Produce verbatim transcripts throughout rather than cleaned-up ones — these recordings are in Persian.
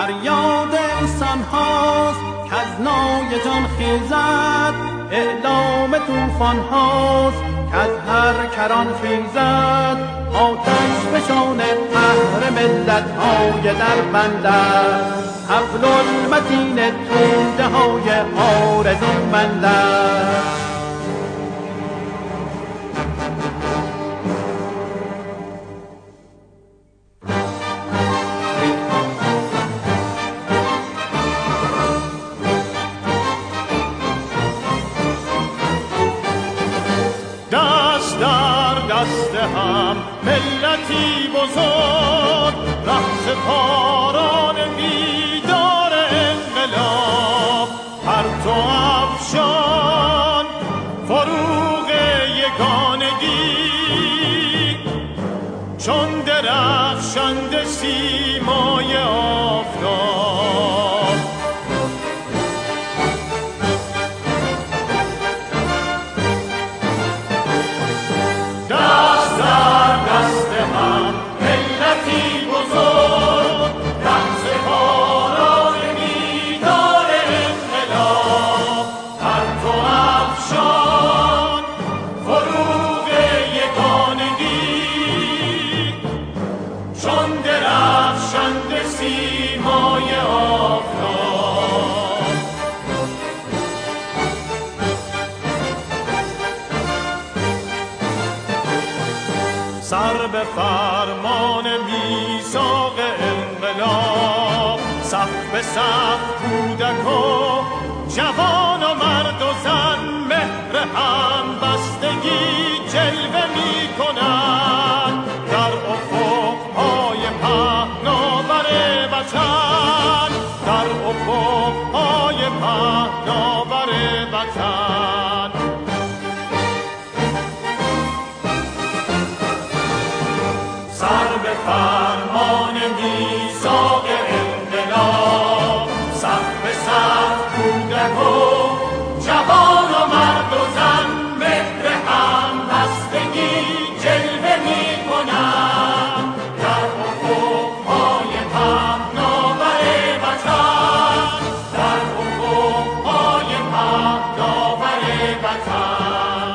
فریاد انسان هاست که از نای جان خیزد، اعلام توفان هاست که از هر کران خیزد. آتش فشان قهر ملت های در بندد، حبل المتین توده های آرزومندد. دست در دست هم ملتی بزرگ، رقص پاران بیدار انقلاب. پرتو افشان فروغ یگانگی، چون درخشنده سیمای آفتاب. دست در دست هم ملتی بزرگ، رقص پاران بیدار انقلاب. پرتو افشان فروغ یگانگی، چون درخشنده سیمای آفتاب. سر به فرمان میثاق انقلاب، صف به صف کودک و جوان و مرد و زن، مهر همبستگی جلوه می کنند در افق‌های پهناور وطن، در افق‌های پهناور وطن. سر به فرمان میثاق انقلاب، صف به صف کودک و جوان و مرد و زن، مهر همبستگی جلوه می کنند در افق‌های پهناور وطن، در افق‌های پهناور وطن.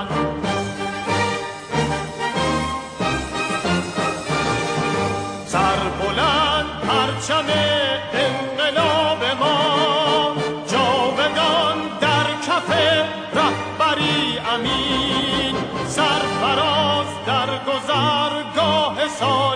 سر بلند پرچم انقلاب ما، جاودان در کف رهبری امین، سرفراز در گذرگاه سال